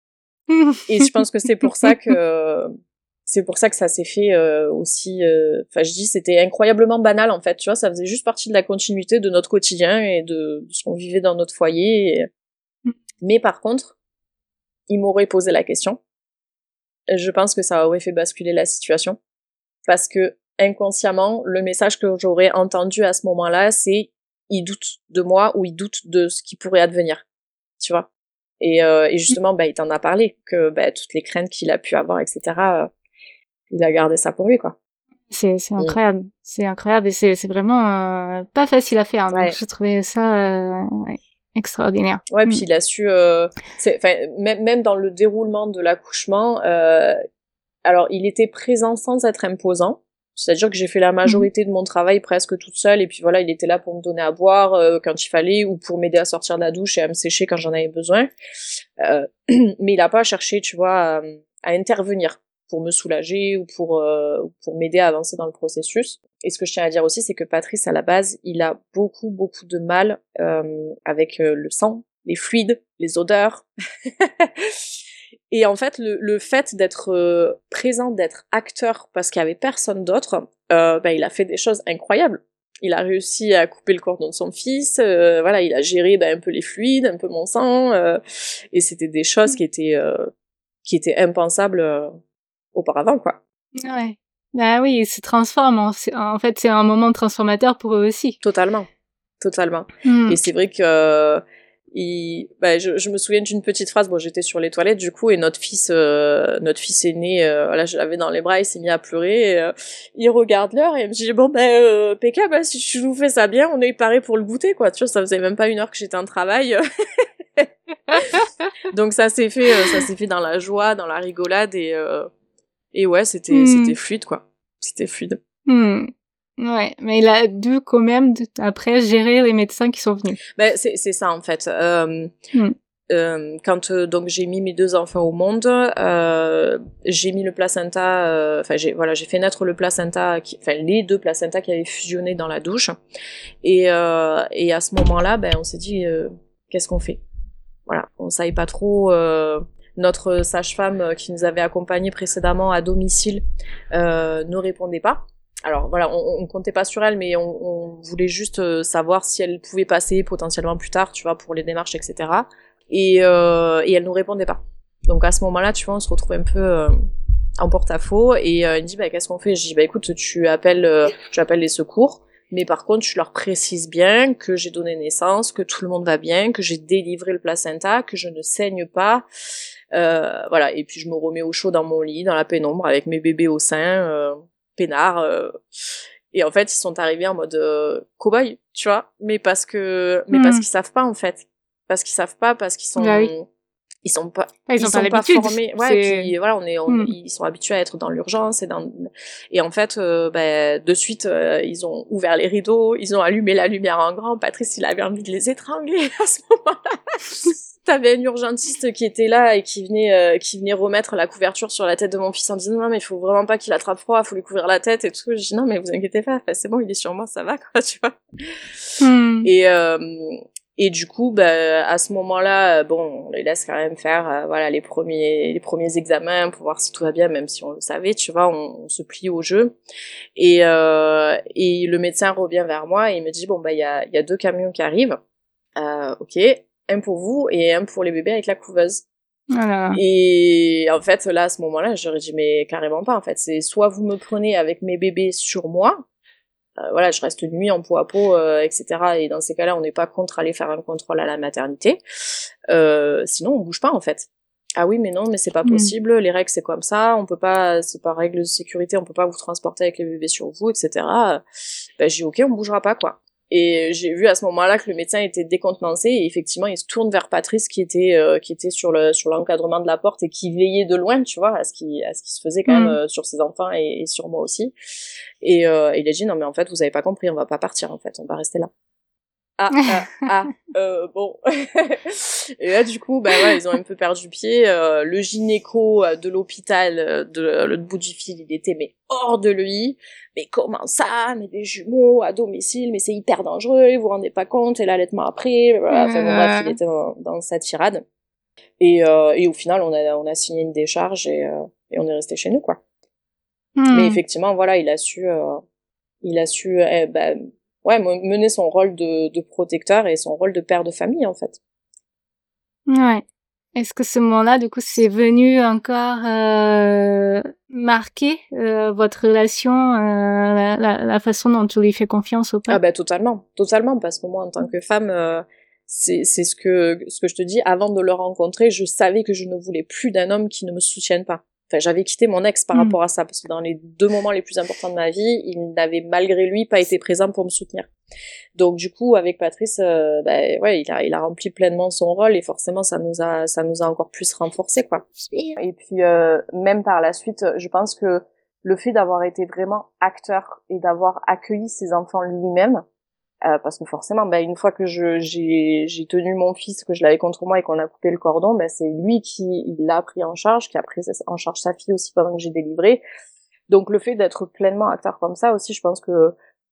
Et je pense que c'est pour ça que ça s'est fait aussi. Enfin, je dis, c'était incroyablement banal en fait. Tu vois, ça faisait juste partie de la continuité de notre quotidien et de ce qu'on vivait dans notre foyer. Mais par contre, il m'aurait posé la question. Je pense que ça aurait fait basculer la situation parce que inconsciemment, le message que j'aurais entendu à ce moment-là, c'est il doute de moi ou il doute de ce qui pourrait advenir. Tu vois. Et justement, il t'en a parlé que toutes les craintes qu'il a pu avoir, etc. Il a gardé ça pour lui, quoi. C'est incroyable. C'est incroyable et c'est vraiment pas facile à faire. Ouais. Donc je trouvais ça extraordinaire. Ouais, puis il a su même dans le déroulement de l'accouchement, alors il était présent sans être imposant. C'est-à-dire que j'ai fait la majorité de mon travail presque toute seule et puis voilà, il était là pour me donner à boire quand il fallait ou pour m'aider à sortir de la douche et à me sécher quand j'en avais besoin. Mais il a pas cherché, tu vois, à intervenir pour me soulager ou pour m'aider à avancer dans le processus. Et ce que je tiens à dire aussi, c'est que Patrice, à la base, il a beaucoup de mal avec le sang, les fluides, les odeurs. Et en fait, le fait d'être présent, d'être acteur, parce qu'il y avait personne d'autre, il a fait des choses incroyables. Il a réussi à couper le cordon de son fils, voilà, il a géré un peu les fluides, un peu mon sang, et c'était des choses qui étaient impensables auparavant, quoi. Ouais. Bah oui, ils se transforment. En fait, c'est un moment transformateur pour eux aussi. Totalement. Et c'est vrai que je me souviens d'une petite phrase. Bon, j'étais sur les toilettes du coup, et notre fils aîné, voilà, je l'avais dans les bras, il s'est mis à pleurer. Et, il regarde l'heure et il me dit PK, si tu nous fais ça bien, on est paré pour le goûter, quoi. Tu vois, ça faisait même pas 1 heure que j'étais en travail. Donc ça s'est fait dans la joie, dans la rigolade et ouais, c'était fluide, quoi. C'était fluide. Ouais, mais il a dû quand même après gérer les médecins qui sont venus. C'est ça en fait. Quand donc j'ai mis mes 2 enfants au monde, j'ai mis le placenta, j'ai fait naître le placenta, les 2 placentas qui avaient fusionné dans la douche. Et à ce moment-là, on s'est dit qu'est-ce qu'on fait? Voilà, on savait pas trop. Notre sage-femme qui nous avait accompagnés précédemment à domicile ne répondait pas. Alors voilà, on comptait pas sur elle, mais on voulait juste savoir si elle pouvait passer potentiellement plus tard, tu vois, pour les démarches, etc. Et elle nous répondait pas. Donc à ce moment-là, tu vois, on se retrouve un peu en porte-à-faux et il me dit qu'est-ce qu'on fait? Je dis écoute, tu appelles les secours. Mais par contre, tu leur précises bien que j'ai donné naissance, que tout le monde va bien, que j'ai délivré le placenta, que je ne saigne pas. Voilà, et puis je me remets au chaud dans mon lit, dans la pénombre, avec mes bébés au sein, peinards. Et en fait, ils sont arrivés en mode cow-boy, tu vois, mais parce qu'ils savent pas, en fait. Parce qu'ils savent pas, parce qu'ils sont... Bah oui. Ils sont pas formés. Ouais, puis voilà, ils sont habitués à être dans l'urgence et en fait de suite ils ont ouvert les rideaux, ils ont allumé la lumière en grand. Patrice, il avait envie de les étrangler à ce moment-là. T'avais une urgentiste qui était là et qui venait remettre la couverture sur la tête de mon fils en disant non mais il faut vraiment pas qu'il attrape froid, faut lui couvrir la tête et tout. Je dis non mais vous inquiétez pas, c'est bon, il est sur moi, ça va quoi, tu vois. Et du coup, à ce moment-là, on les laisse quand même faire, les premiers examens pour voir si tout va bien, même si on le savait, tu vois, on se plie au jeu. Et le médecin revient vers moi et il me dit il y a 2 camions qui arrivent, ok, un pour vous et un pour les bébés avec la couveuse. Voilà. Et en fait, là, à ce moment-là, j'aurais dit mais carrément pas. En fait, c'est soit vous me prenez avec mes bébés sur moi. Voilà, je reste nuit en peau à peau, etc. Et dans ces cas-là, on n'est pas contre aller faire un contrôle à la maternité. Sinon, on bouge pas, en fait. Ah oui, mais non, mais c'est pas possible. Les règles, c'est comme ça. On peut pas, c'est par règle de sécurité, on peut pas vous transporter avec les bébés sur vous, etc. J'ai dit, ok, on bougera pas, quoi. Et j'ai vu à ce moment-là que le médecin était décontenancé et effectivement il se tourne vers Patrice qui était sur l'encadrement de la porte et qui veillait de loin, tu vois, à ce qui se faisait quand même sur ses enfants et sur moi aussi. Et il a dit non mais en fait vous avez pas compris, on va pas partir en fait, on va rester là. Bon. Et là du coup ils ont un peu perdu pied. Le gynéco de l'hôpital de l'autre bout du fil, il était hors de lui. Mais comment ça, mais des jumeaux à domicile, mais c'est hyper dangereux, vous vous rendez pas compte, et l'allaitement après, voilà. Enfin bon, bref, il était dans sa tirade. Et au final, on a signé une décharge et on est resté chez nous, quoi. Mais effectivement, voilà, il a su mener son rôle de protecteur et son rôle de père de famille, en fait. Ouais. Est-ce que ce moment-là, du coup, c'est venu encore marquer votre relation, la façon dont tu lui fais confiance ou pas? Ah totalement, parce que moi, en tant que femme, c'est ce que je te dis, avant de le rencontrer, je savais que je ne voulais plus d'un homme qui ne me soutienne pas. Enfin, j'avais quitté mon ex par rapport à ça, parce que dans les 2 moments les plus importants de ma vie, il n'avait malgré lui pas été présent pour me soutenir. Donc du coup, avec Patrice, il a rempli pleinement son rôle et forcément ça nous a encore plus renforcés, quoi. Et puis même par la suite, je pense que le fait d'avoir été vraiment acteur et d'avoir accueilli ses enfants lui-même, parce que forcément, une fois que j'ai tenu mon fils, que je l'avais contre moi et qu'on a coupé le cordon, c'est lui qui l'a pris en charge, qui a pris en charge sa fille aussi pendant que j'ai délivré. Donc le fait d'être pleinement acteur comme ça aussi, je pense que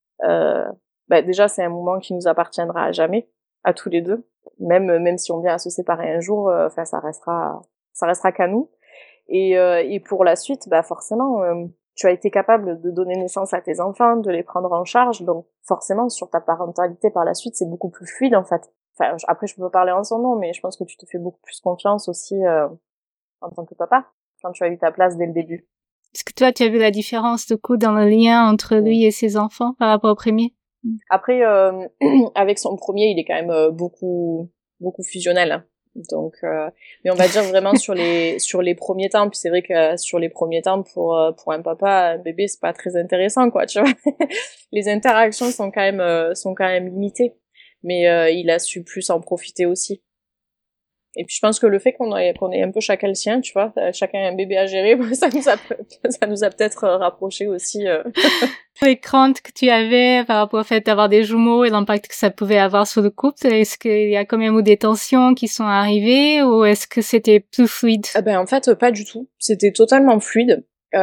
déjà c'est un moment qui nous appartiendra à jamais, à tous les deux. Même si on vient à se séparer un jour, ça restera qu'à nous. Et pour la suite, forcément, tu as été capable de donner naissance à tes enfants, de les prendre en charge, donc forcément sur ta parentalité par la suite, c'est beaucoup plus fluide en fait. Enfin, après je peux parler en son nom, mais je pense que tu te fais beaucoup plus confiance aussi en tant que papa, quand tu as eu ta place dès le début. Est-ce que toi, tu as vu la différence du coup dans le lien entre lui et ses enfants par rapport au premier? Après, avec son premier, il est quand même beaucoup fusionnel, hein. Donc mais on va dire vraiment sur les premiers temps, puis c'est vrai que sur les premiers temps pour un papa, un bébé, c'est pas très intéressant, quoi, tu vois. Les interactions sont quand même limitées, mais il a su plus en profiter aussi. Et puis je pense que le fait qu'on ait un peu chacun le sien, tu vois, chacun un bébé à gérer, ça nous a peut-être rapprochés aussi. Les craintes que tu avais par rapport au fait d'avoir des jumeaux et l'impact que ça pouvait avoir sur le couple, est-ce qu'il y a quand même eu des tensions qui sont arrivées ou est-ce que c'était plus fluide? En fait, pas du tout. C'était totalement fluide. On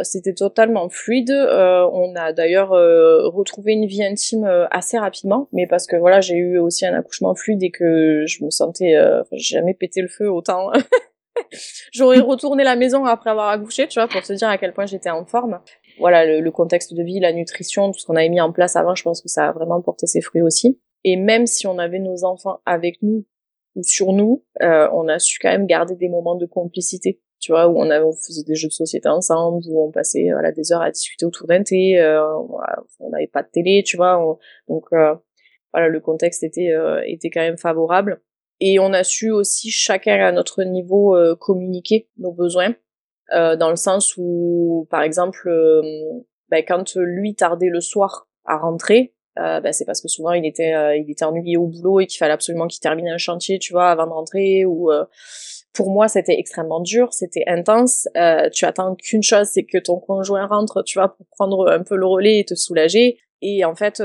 a d'ailleurs retrouvé une vie intime assez rapidement, mais parce que voilà, j'ai eu aussi un accouchement fluide et que je me sentais, j'ai jamais pété le feu autant. J'aurais retourné la maison après avoir accouché, tu vois, pour te dire à quel point j'étais en forme. Voilà, le contexte de vie, la nutrition, tout ce qu'on avait mis en place avant, je pense que ça a vraiment porté ses fruits aussi. Et même si on avait nos enfants avec nous ou sur nous, on a su quand même garder des moments de complicité, tu vois, où on faisait des jeux de société ensemble, où on passait des heures à discuter autour d'un thé, on n'avait pas de télé, tu vois, donc le contexte était quand même favorable. Et on a su aussi chacun à notre niveau communiquer nos besoins, dans le sens où, par exemple, quand lui tardait le soir à rentrer, c'est parce que souvent il était ennuyé au boulot et qu'il fallait absolument qu'il termine un chantier, tu vois, avant de rentrer. Ou pour moi, c'était extrêmement dur, c'était intense. Tu attends qu'une chose, c'est que ton conjoint rentre, tu vois, pour prendre un peu le relais et te soulager. Et en fait,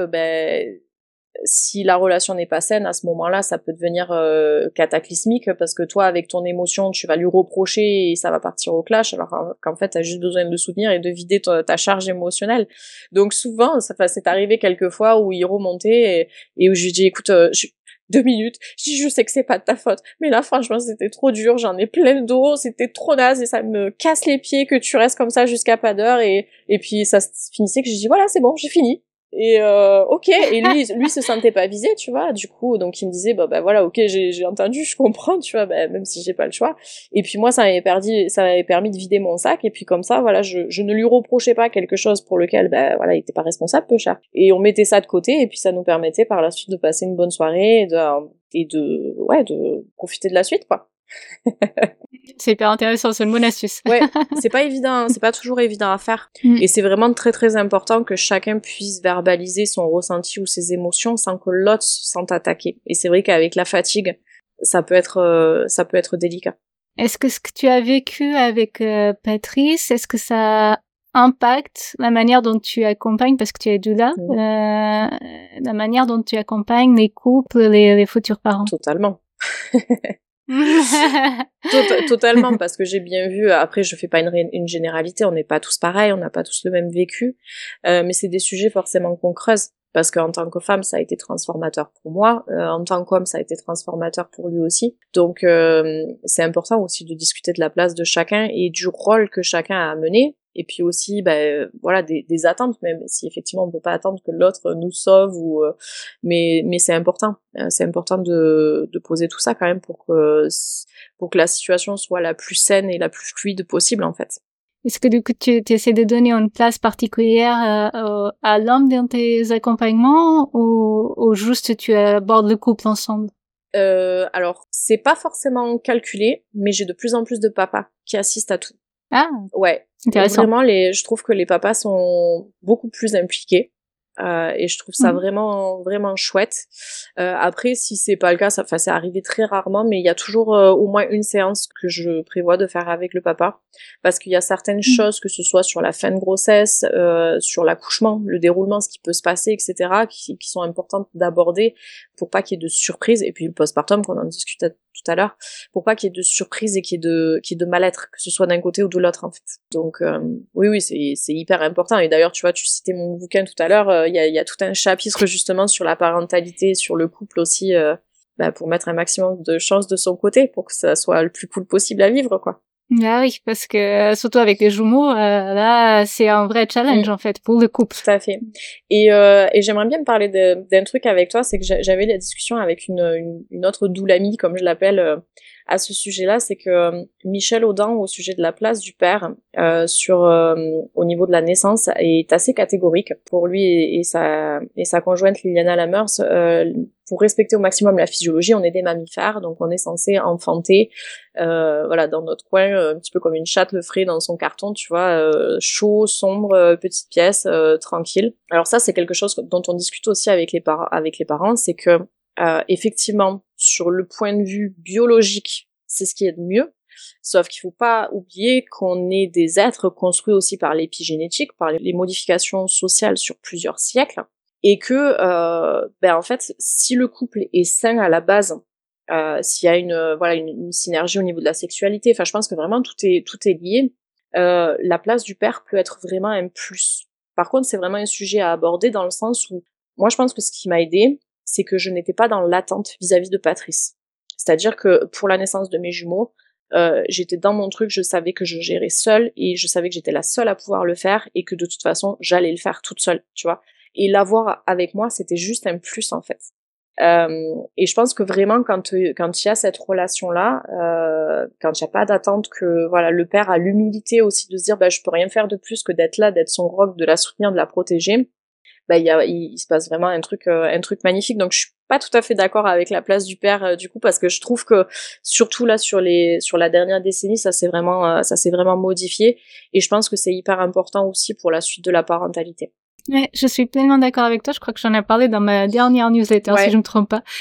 si la relation n'est pas saine, à ce moment-là, ça peut devenir cataclysmique parce que toi, avec ton émotion, tu vas lui reprocher et ça va partir au clash, alors qu'en fait, t'as juste besoin de le soutenir et de vider ta charge émotionnelle. Donc souvent, c'est arrivé quelques fois où il remontait et où je lui dis, écoute, 2 minutes, je sais que c'est pas de ta faute, mais là, franchement, c'était trop dur, j'en ai plein le dos, c'était trop naze et ça me casse les pieds que tu restes comme ça jusqu'à pas d'heure et puis ça se finissait que je dis, voilà, c'est bon, j'ai fini. Et ok, et lui se sentait pas visé, tu vois, du coup, donc il me disait voilà, ok, j'ai entendu, je comprends, tu vois, même si j'ai pas le choix. Et puis moi, ça m'avait permis de vider mon sac, et puis comme ça, voilà, je ne lui reprochais pas quelque chose pour lequel il était pas responsable, peu cher. Et on mettait ça de côté, et puis ça nous permettait par la suite de passer une bonne soirée et de profiter de la suite, quoi. C'est hyper intéressant, c'est une bonne astuce. Ouais, c'est pas évident, c'est pas toujours évident à faire. Et c'est vraiment très très important que chacun puisse verbaliser son ressenti ou ses émotions sans que l'autre se sente attaqué. Et c'est vrai qu'avec la fatigue, ça peut être délicat. Est-ce que ce que tu as vécu avec Patrice, est-ce que ça impacte la manière dont tu accompagnes, parce que tu es doula, la manière dont tu accompagnes les couples, les futurs parents? Totalement. Totalement, parce que j'ai bien vu, après je fais pas une généralité, on n'est pas tous pareils, on n'a pas tous le même vécu, mais c'est des sujets forcément qu'on creuse. parce qu'en tant que femme, ça a été transformateur pour moi, en tant qu'homme, ça a été transformateur pour lui aussi. Donc, c'est important aussi de discuter de la place de chacun et du rôle que chacun a à mener. Et puis aussi, voilà, des attentes, même si effectivement on peut pas attendre que l'autre nous sauve mais c'est important. C'est important de poser tout ça quand même pour que la situation soit la plus saine et la plus fluide possible, en fait. Est-ce que du coup tu essaies de donner une place particulière à l'homme dans tes accompagnements ou juste tu abordes le couple ensemble? Alors, c'est pas forcément calculé, mais j'ai de plus en plus de papas qui assistent à tout. Ah, ouais. Intéressant. Vraiment, je trouve que les papas sont beaucoup plus impliqués. Et je trouve ça vraiment vraiment chouette. Après, si c'est pas le cas, ça c'est arrivé très rarement, mais il y a toujours au moins une séance que je prévois de faire avec le papa, parce qu'il y a certaines choses, que ce soit sur la fin de grossesse, sur l'accouchement, le déroulement, ce qui peut se passer, etc., qui sont importantes d'aborder pour pas qu'il y ait de surprise, et puis le postpartum qu'on en discutait tout à l'heure, pour pas qu'il y ait de surprise et qu'il y ait de mal-être, que ce soit d'un côté ou de l'autre, en fait. Donc oui, c'est hyper important. Et d'ailleurs, tu vois, tu citais mon bouquin tout à l'heure, il y a tout un chapitre justement sur la parentalité, sur le couple aussi, pour mettre un maximum de chance de son côté, pour que ça soit le plus cool possible à vivre, quoi. Ah oui, parce que surtout avec les jumeaux, là, c'est un vrai challenge en fait pour le couple. Tout à fait. Et j'aimerais bien me parler d'un truc avec toi, c'est que j'avais la discussion avec une autre doula amie, comme je l'appelle, à ce sujet-là, c'est que Michel Audin, au sujet de la place du père au niveau de la naissance, est assez catégorique pour lui et sa conjointe Liliana Lamers. Pour respecter au maximum la physiologie, on est des mammifères, donc on est censé enfanter voilà, dans notre coin, un petit peu comme une chatte le ferait dans son carton, tu vois, chaud, sombre, petite pièce, tranquille. Alors ça, c'est quelque chose dont on discute aussi avec les parents, c'est que effectivement, sur le point de vue biologique, c'est ce qui est de mieux, sauf qu'il faut pas oublier qu'on est des êtres construits aussi par l'épigénétique, par les modifications sociales sur plusieurs siècles, et que en fait, si le couple est sain à la base, s'il y a une synergie au niveau de la sexualité, enfin je pense que vraiment tout est lié, la place du père peut être vraiment un plus. Par contre, c'est vraiment un sujet à aborder dans le sens où moi je pense que ce qui m'a aidée, c'est que je n'étais pas dans l'attente vis-à-vis de Patrice. C'est-à-dire que pour la naissance de mes jumeaux, j'étais dans mon truc, je savais que je gérais seule et je savais que j'étais la seule à pouvoir le faire et que de toute façon, j'allais le faire toute seule, tu vois. Et l'avoir avec moi, c'était juste un plus, en fait. Et je pense que vraiment, quand il y a cette relation-là, quand il n'y a pas d'attente, que voilà, le père a l'humilité aussi de se dire, je peux rien faire de plus que d'être là, d'être son roc, de la soutenir, de la protéger, il se passe vraiment un truc magnifique. Donc je suis pas tout à fait d'accord avec la place du père du coup, parce que je trouve que surtout là sur la dernière décennie, ça s'est vraiment modifié, et je pense que c'est hyper important aussi pour la suite de la parentalité. Ouais, je suis pleinement d'accord avec toi. Je crois que j'en ai parlé dans ma dernière newsletter, si je me trompe pas.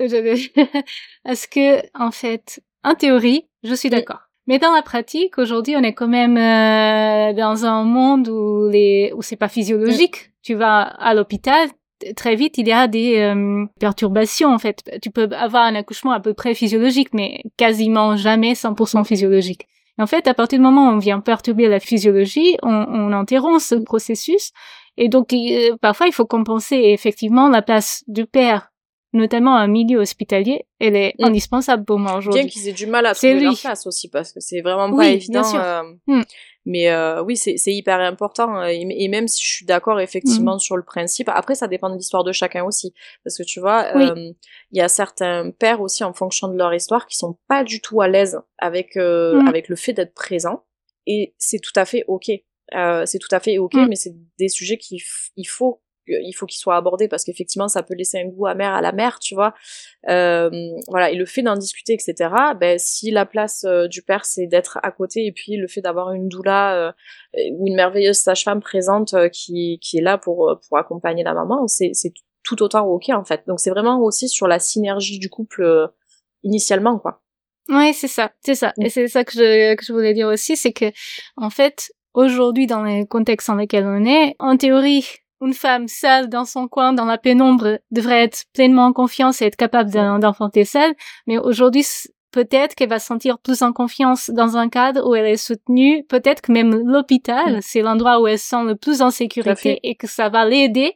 Parce que, en fait, en théorie, je suis d'accord. Mais dans la pratique, aujourd'hui, on est quand même dans un monde où c'est pas physiologique. Tu vas à l'hôpital, très vite, il y a des perturbations, en fait. Tu peux avoir un accouchement à peu près physiologique, mais quasiment jamais 100% physiologique. Et en fait, à partir du moment où on vient perturber la physiologie, on interrompt ce processus. Et donc, parfois, il faut compenser. Et effectivement, la place du père, notamment en milieu hospitalier, elle est indispensable pour moi aujourd'hui. Bien qu'ils aient du mal à trouver leur place aussi, parce que c'est vraiment pas évident. Bien sûr. Mais oui, c'est hyper important. Et même si je suis d'accord effectivement sur le principe, après ça dépend de l'histoire de chacun aussi. Parce que tu vois, y a certains pères aussi, en fonction de leur histoire, qui sont pas du tout à l'aise avec le fait d'être présent. Et c'est tout à fait ok. Mais c'est des sujets qu'il faut qu'ils soient abordés, parce qu'effectivement ça peut laisser un goût amer à la mère, tu vois. Voilà, et le fait d'en discuter, etc., si la place du père c'est d'être à côté, et puis le fait d'avoir une doula ou une merveilleuse sage-femme présente qui est là pour accompagner la maman, c'est tout autant ok, en fait. Donc c'est vraiment aussi sur la synergie du couple initialement, quoi. Ouais, c'est ça. Et c'est ça que je voulais dire aussi, c'est que en fait, aujourd'hui, dans les contextes dans lesquels on est, en théorie, une femme seule dans son coin, dans la pénombre, devrait être pleinement en confiance et être capable d'enfanter seule. Mais aujourd'hui, peut-être qu'elle va se sentir plus en confiance dans un cadre où elle est soutenue. Peut-être que même l'hôpital, c'est l'endroit où elle se sent le plus en sécurité, et que ça va l'aider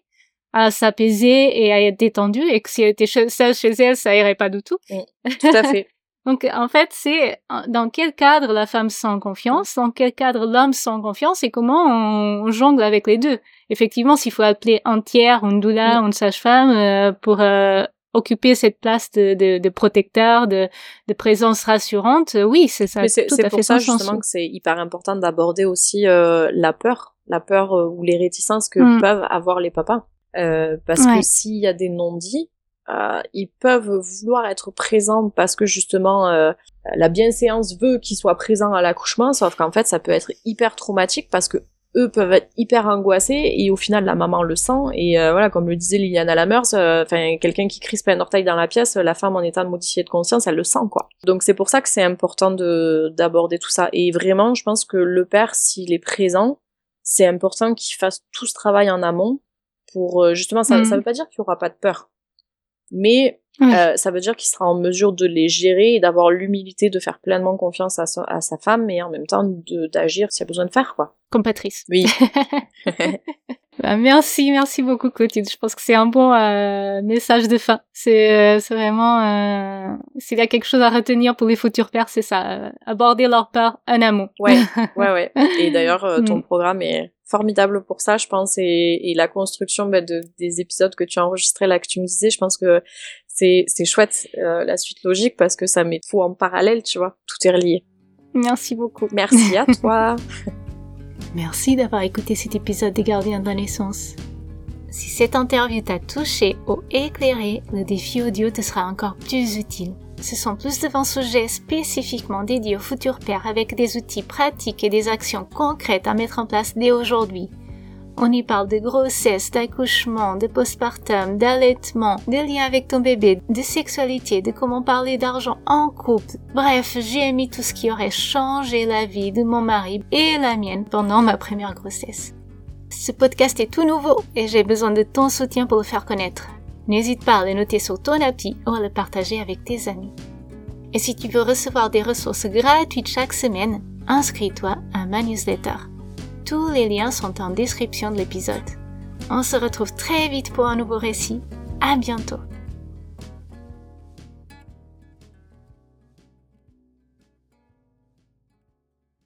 à s'apaiser et à être détendue, et que si elle était seule chez elle, ça irait pas du tout. Tout à fait. Donc, en fait, c'est dans quel cadre la femme se sent en confiance, dans quel cadre l'homme se sent en confiance, et comment on jongle avec les deux. Effectivement, s'il faut appeler un tiers, une doula, une sage-femme, pour occuper cette place de protecteur, de présence rassurante, oui, c'est ça. Mais c'est tout à pour fait ça, son justement, que c'est hyper important d'aborder aussi la peur ou les réticences que peuvent avoir les papas. Parce que s'il y a des non-dits, ils peuvent vouloir être présents parce que justement la bienséance veut qu'ils soient présents à l'accouchement, sauf qu'en fait ça peut être hyper traumatique parce que eux peuvent être hyper angoissés et au final la maman le sent et voilà, comme le disait Liliana Lamers, quelqu'un qui crispe un orteil dans la pièce, la femme en état de modifié de conscience, elle le sent quoi. Donc c'est pour ça que c'est important d'aborder tout ça, et vraiment je pense que le père, s'il est présent, c'est important qu'il fasse tout ce travail en amont pour justement ça veut pas dire qu'il y aura pas de peur, mais ça veut dire qu'il sera en mesure de les gérer et d'avoir l'humilité de faire pleinement confiance à sa femme, et en même temps d'agir s'il y a besoin de faire quoi. Comme Patrice. Oui. Bah, merci beaucoup Clotilde. Je pense que c'est un bon message de fin. C'est vraiment s'il y a quelque chose à retenir pour les futurs pères, c'est ça, aborder leur peur en amont. Ouais. Et d'ailleurs ton programme est formidable pour ça, je pense, et la construction des épisodes que tu as enregistrés là, que tu me disais, je pense que c'est chouette la suite logique, parce que ça met tout en parallèle, tu vois, tout est relié. Merci beaucoup. Merci à toi. Merci d'avoir écouté cet épisode des Gardiens de la naissance. Si cette interview t'a touché ou éclairé, le défi audio te sera encore plus utile. Ce sont plus de 20 sujets spécifiquement dédiés aux futurs pères, avec des outils pratiques et des actions concrètes à mettre en place dès aujourd'hui. On y parle de grossesse, d'accouchement, de postpartum, d'allaitement, de liens avec ton bébé, de sexualité, de comment parler d'argent en couple. Bref, j'ai mis tout ce qui aurait changé la vie de mon mari et la mienne pendant ma première grossesse. Ce podcast est tout nouveau et j'ai besoin de ton soutien pour le faire connaître. N'hésite pas à le noter sur ton appli ou à le partager avec tes amis. Et si tu veux recevoir des ressources gratuites chaque semaine, inscris-toi à ma newsletter. Tous les liens sont en description de l'épisode. On se retrouve très vite pour un nouveau récit. À bientôt!